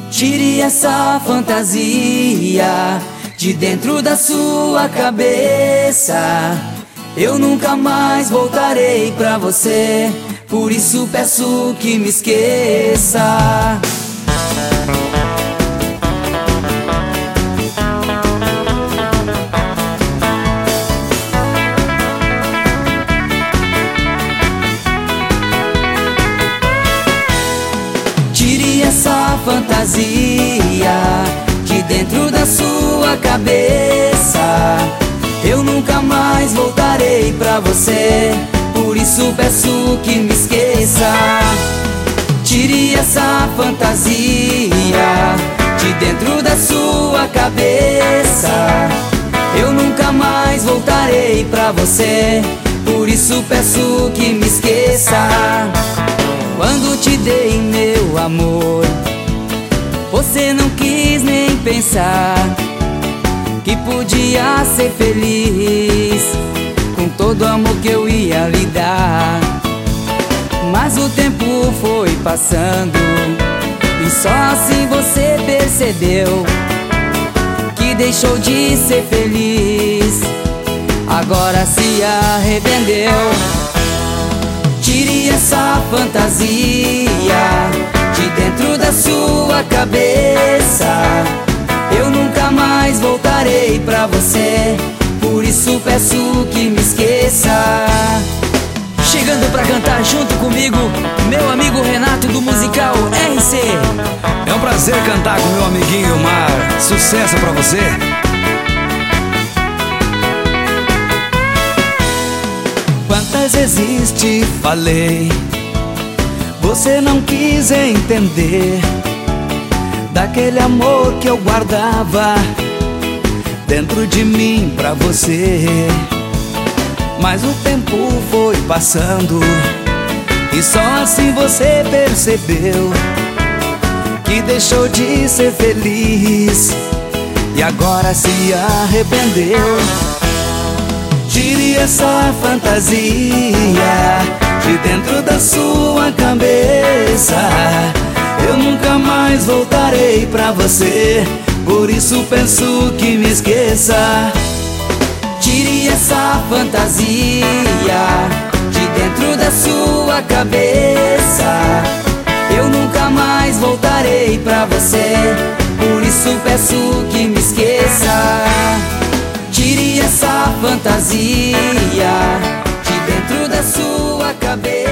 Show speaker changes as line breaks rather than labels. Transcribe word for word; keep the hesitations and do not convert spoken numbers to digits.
Tire essa fantasia de dentro da sua cabeça. Eu nunca mais voltarei pra você, por isso peço que me esqueça. Tire essa fantasia de dentro da sua cabeça. Eu nunca mais voltarei pra você, por isso peço que me esqueça. Tire essa fantasia de dentro da sua cabeça. Eu nunca mais voltarei pra você, por isso peço que me esqueça. Quando te dei meu amor, você não quis nem pensar que podia ser feliz com todo o amor que eu ia lhe dar. Mas o tempo foi passando e só assim você percebeu que deixou de ser feliz, agora se arrependeu. Tire essa fantasia de dentro da sua cabeça. Eu nunca mais voltarei pra você, por isso peço que me esqueça. Chegando pra cantar junto comigo, meu amigo Renato do musical R C.
É um prazer cantar com meu amiguinho Mar. Sucesso pra você. Quantas vezes te falei, você não quis entender daquele amor que eu guardava dentro de mim pra você. Mas o tempo foi passando e só assim você percebeu que deixou de ser feliz e agora se arrependeu. Tire essa fantasia de dentro da sua cabeça. Eu nunca mais voltarei pra você, por isso peço que me esqueça.
Tire essa fantasia de dentro da sua cabeça. Eu nunca mais voltarei pra você, por isso peço que me esqueça. Tire essa fantasia de dentro da sua cabeça.